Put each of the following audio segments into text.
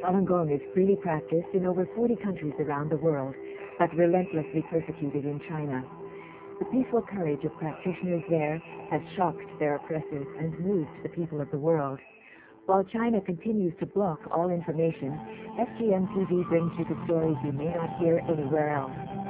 Falun Gong is freely practiced in over 40 countries around the world, but relentlessly persecuted in China. The peaceful courage of practitioners there has shocked their oppressors and moved the people of the world. While China continues to block all information, FGM TV brings you the stories you may not hear anywhere else.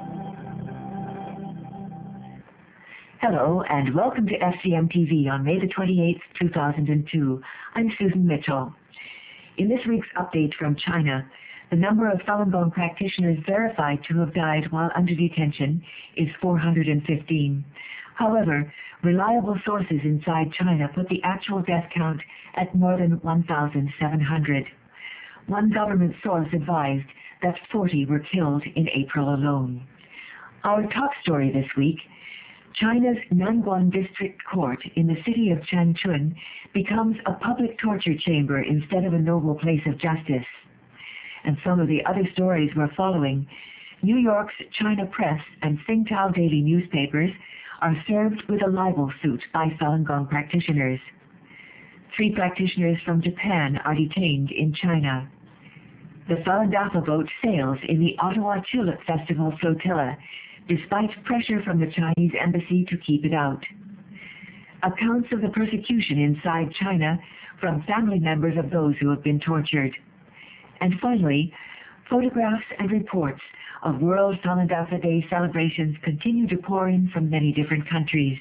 Hello, and welcome to FGM TV on May the 28th, 2002. I'm Susan Mitchell. In this week's update from China, the number of Falun Gong practitioners verified to have died while under detention is 415. However, reliable sources inside China put the actual death count at more than 1,700. One government source advised that 40 were killed in April alone. Our top story this week: China's Nanguan District Court in the city of Changchun becomes a public torture chamber instead of a noble place of justice. And some of the other stories we're following: New York's China Press and Tsingtao Daily newspapers are served with a libel suit by Falun Gong practitioners. 3 practitioners from Japan are detained in China. The Falun Dafa boat sails in the Ottawa Tulip Festival flotilla, despite pressure from the Chinese embassy to keep it out. Accounts of the persecution inside China from family members of those who have been tortured. And finally, photographs and reports of World Falun Dafa Day celebrations continue to pour in from many different countries.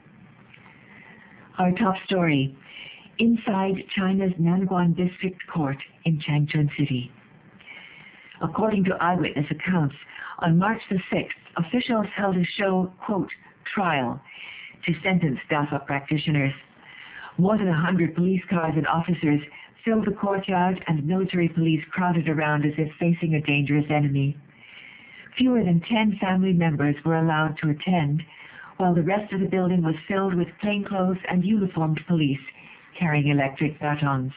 Our top story: inside China's Nanguan District Court in Changchun City. According to eyewitness accounts, on March the 6th, officials held a show, quote, trial, to sentence Dafa practitioners. More than 100 police cars and officers filled the courtyard, and military police crowded around as if facing a dangerous enemy. Fewer than 10 family members were allowed to attend, while the rest of the building was filled with plainclothes and uniformed police carrying electric batons.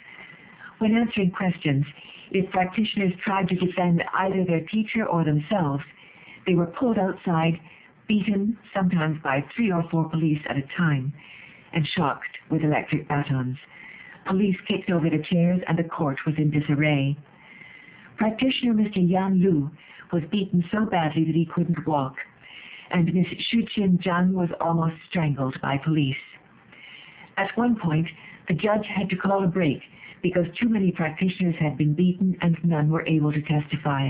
When answering questions, if practitioners tried to defend either their teacher or themselves, they were pulled outside, beaten, sometimes by 3 or 4 police at a time, and shocked with electric batons. Police kicked over the chairs, and the court was in disarray. Practitioner Mr. Yan Lu was beaten so badly that he couldn't walk, and Ms. Shuqin Zhang was almost strangled by police. At one point, the judge had to call a break because too many practitioners had been beaten and none were able to testify.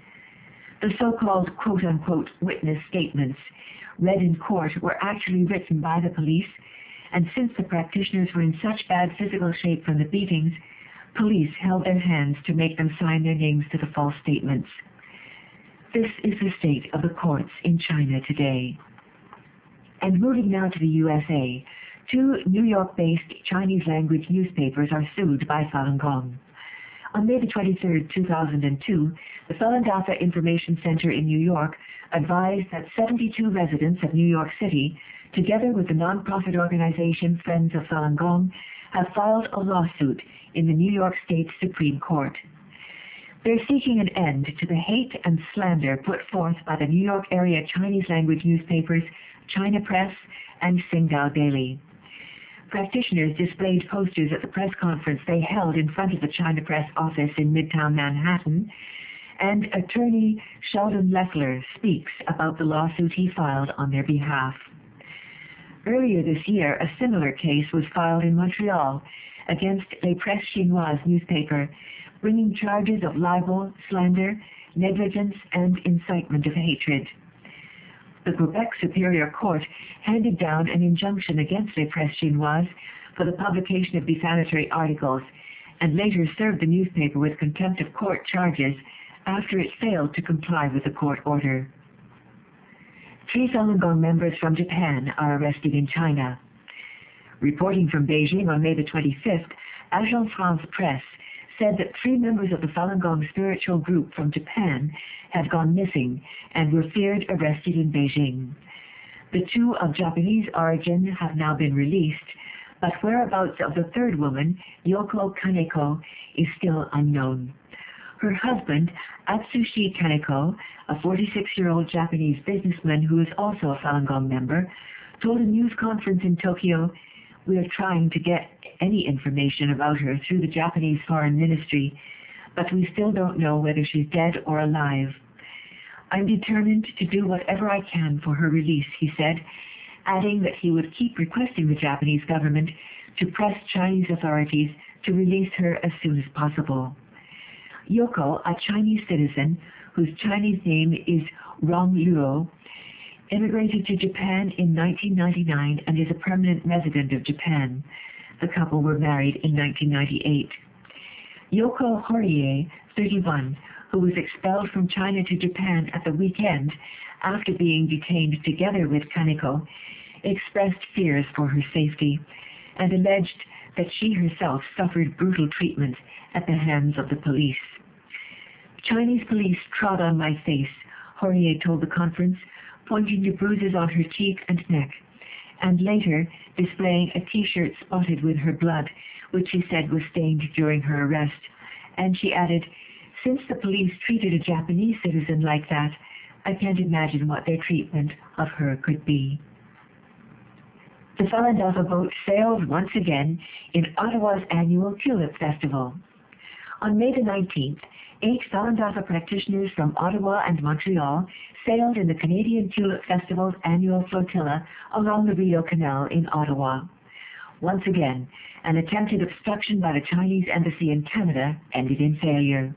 The so-called quote-unquote witness statements read in court were actually written by the police, and since the practitioners were in such bad physical shape from the beatings, police held their hands to make them sign their names to the false statements. This is the state of the courts in China today. And moving now to the USA, 2 New York-based Chinese-language newspapers are sued by Falun Gong. On May the 23rd, 2002, the Falun Dafa Information Center in New York advised that 72 residents of New York City, together with the nonprofit organization Friends of Falun Gong, have filed a lawsuit in the New York State Supreme Court. They're seeking an end to the hate and slander put forth by the New York area Chinese-language newspapers China Press and Tsingtao Daily. Practitioners displayed posters at the press conference they held in front of the China Press office in Midtown Manhattan, and attorney Sheldon Leffler speaks about the lawsuit he filed on their behalf. Earlier this year, a similar case was filed in Montreal against La Presse Chinoise newspaper, bringing charges of libel, slander, negligence, and incitement of hatred. The Quebec Superior Court handed down an injunction against La Presse Chinoise for the publication of defamatory articles, and later served the newspaper with contempt of court charges after it failed to comply with the court order. 3 Falun Gong members from Japan are arrested in China. Reporting from Beijing on May the 25th, Agence France Presse said that 3 members of the Falun Gong spiritual group from Japan had gone missing and were feared arrested in Beijing. The 2 of Japanese origin have now been released, but whereabouts of the 3rd woman, Yoko Kaneko, is still unknown. Her husband, Atsushi Kaneko, a 46-year-old Japanese businessman who is also a Falun Gong member, told a news conference in Tokyo, "We are trying to get any information about her through the Japanese Foreign Ministry, but we still don't know whether she's dead or alive. I'm determined to do whatever I can for her release, he said, adding that he would keep requesting the Japanese government to press Chinese authorities to release her as soon as possible. Yoko, a Chinese citizen whose Chinese name is Rong Luo, immigrated to Japan in 1999 and is a permanent resident of Japan. The couple were married in 1998. Yoko Horie, 31, who was expelled from China to Japan at the weekend after being detained together with Kaneko, expressed fears for her safety and alleged that she herself suffered brutal treatment at the hands of the police. Chinese police trod on my face, Horie told the conference, pointing to bruises on her cheek and neck, and later displaying a T-shirt spotted with her blood, which she said was stained during her arrest. And she added, "Since the police treated a Japanese citizen like that, I can't imagine what their treatment of her could be." The Falun Dafa boat sailed once again in Ottawa's annual Tulip Festival. On May the 19th, 8 Falun Dafa practitioners from Ottawa and Montreal sailed in the Canadian Tulip Festival's annual flotilla along the Rideau Canal in Ottawa. Once again, an attempted obstruction by the Chinese Embassy in Canada ended in failure.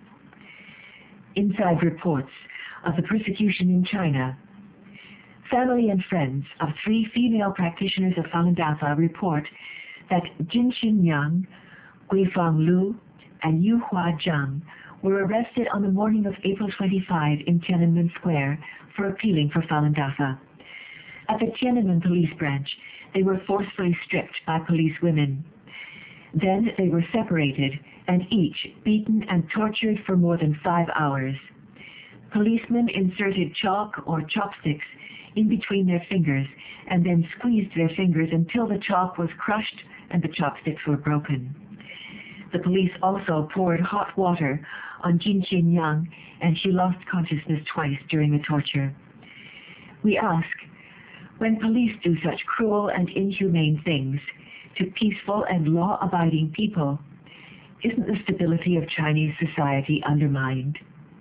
Inside reports of the persecution in China. Family and friends of 3 female practitioners of Falun Dafa report that Jin Xinyang, Guifang Lu, and Yu Hua Zhang were arrested on the morning of April 25 in Tiananmen Square for appealing for Falun Dafa. At the Tiananmen police branch, they were forcefully stripped by police women. Then they were separated and each beaten and tortured for more than 5 hours. Policemen inserted chalk or chopsticks in between their fingers and then squeezed their fingers until the chalk was crushed and the chopsticks were broken. The police also poured hot water on Jin Xinyang, and she lost consciousness twice during the torture. We ask, when police do such cruel and inhumane things to peaceful and law-abiding people, isn't the stability of Chinese society undermined?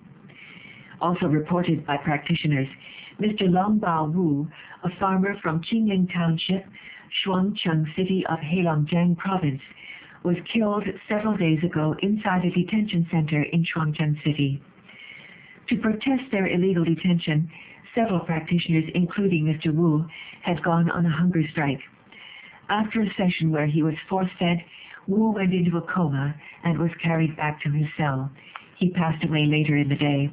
Also reported by practitioners, Mr. Longbao Wu, a farmer from Qingying Township, Shuangcheng City of Heilongjiang Province, was killed several days ago inside a detention center in Shuangcheng City. To protest their illegal detention, several practitioners, including Mr. Wu, had gone on a hunger strike. After a session where he was force-fed, Wu went into a coma and was carried back to his cell. He passed away later in the day.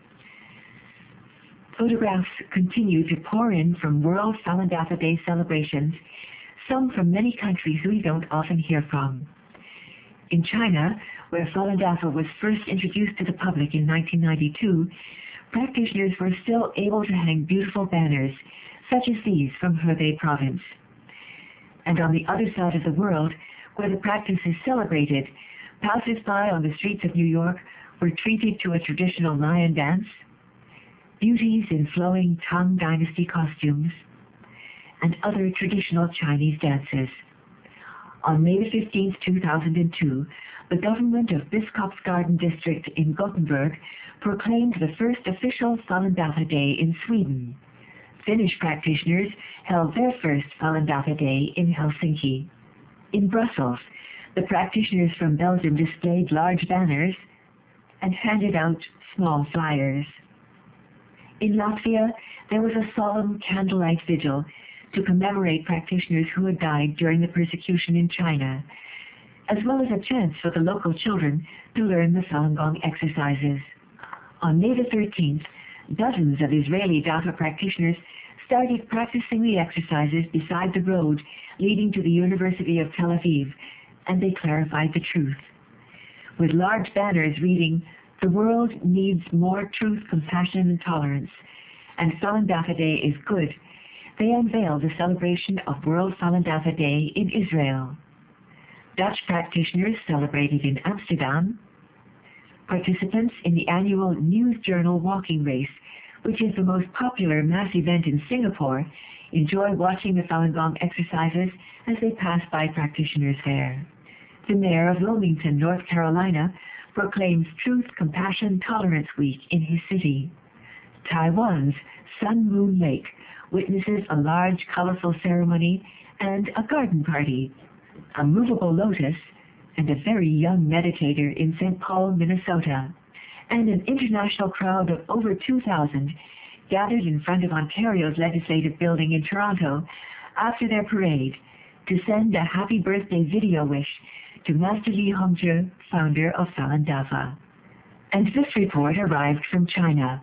Photographs continue to pour in from World Falun Dafa Day celebrations, some from many countries we don't often hear from. In China, where Falun Dafa was first introduced to the public in 1992, practitioners were still able to hang beautiful banners, such as these from Hebei province. And on the other side of the world, where the practice is celebrated, passers-by on the streets of New York were treated to a traditional lion dance, beauties in flowing Tang Dynasty costumes, and other traditional Chinese dances. On May 15, 2002, the government of Biskopsgarden district in Gothenburg proclaimed the first official Falun Dafa Day in Sweden. Finnish practitioners held their first Falun Dafa Day in Helsinki. In Brussels, the practitioners from Belgium displayed large banners and handed out small flyers. In Latvia, there was a solemn candlelight vigil to commemorate practitioners who had died during the persecution in China, as well as a chance for the local children to learn the Falun Gong exercises. On May 13th, dozens of Israeli Dafa practitioners started practicing the exercises beside the road leading to the University of Tel Aviv, and they clarified the truth. With large banners reading, "The world needs more truth, compassion, and tolerance, and Falun Dafa Day is good," they unveiled the celebration of World Falun Dafa Day in Israel. Dutch practitioners celebrated in Amsterdam. Participants in the annual News Journal walking race, which is the most popular mass event in Singapore, enjoy watching the Falun Gong exercises as they pass by practitioners there. The mayor of Wilmington, North Carolina, proclaims Truth, Compassion, Tolerance Week in his city. Taiwan's Sun Moon Lake witnesses a large, colorful ceremony and a garden party, a movable lotus, and a very young meditator in St. Paul, Minnesota, and an international crowd of over 2,000 gathered in front of Ontario's Legislative Building in Toronto after their parade to send a happy birthday video wish to Master Li Hongzhi, founder of Falun Dafa. And this report arrived from China.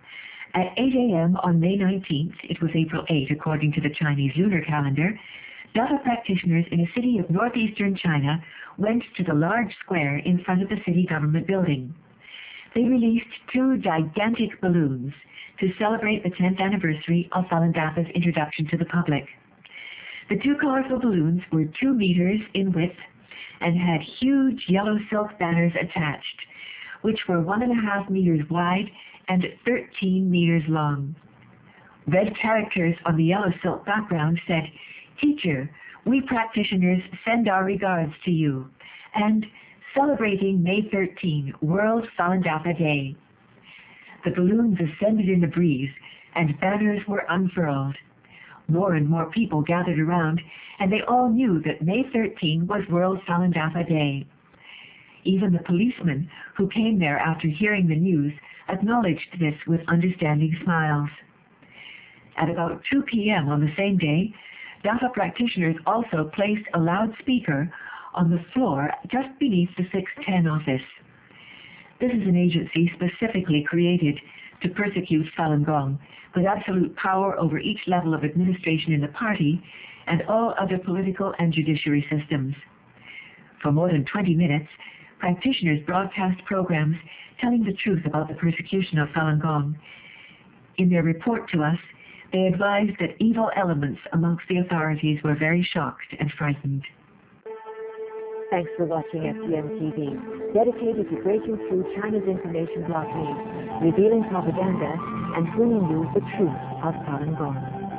At 8 a.m. on May 19th, it was April 8 according to the Chinese lunar calendar, Dafa practitioners in a city of northeastern China went to the large square in front of the city government building. They released 2 gigantic balloons to celebrate the 10th anniversary of Falun Dafa's introduction to the public. The 2 colorful balloons were 2 meters in width and had huge yellow silk banners attached, which were 1.5 meters wide and 13 meters long. Red characters on the yellow silk background said, "Teacher, we practitioners send our regards to you," and "Celebrating May 13, World Falun Dafa Day." The balloons ascended in the breeze and banners were unfurled. More and more people gathered around, and they all knew that May 13 was World Falun Dafa Day. Even the policemen who came there after hearing the news acknowledged this with understanding smiles. At about 2 p.m. on the same day, Dafa practitioners also placed a loudspeaker on the floor just beneath the 610 office. This is an agency specifically created to persecute Falun Gong, with absolute power over each level of administration in the party and all other political and judiciary systems. For more than 20 minutes, practitioners broadcast programs telling the truth about the persecution of Falun Gong. In their report to us, they advised that evil elements amongst the authorities were very shocked and frightened. Thanks for watching FGM TV, dedicated to breaking through China's information blockade, revealing propaganda, and bringing you the truth of Falun Gong.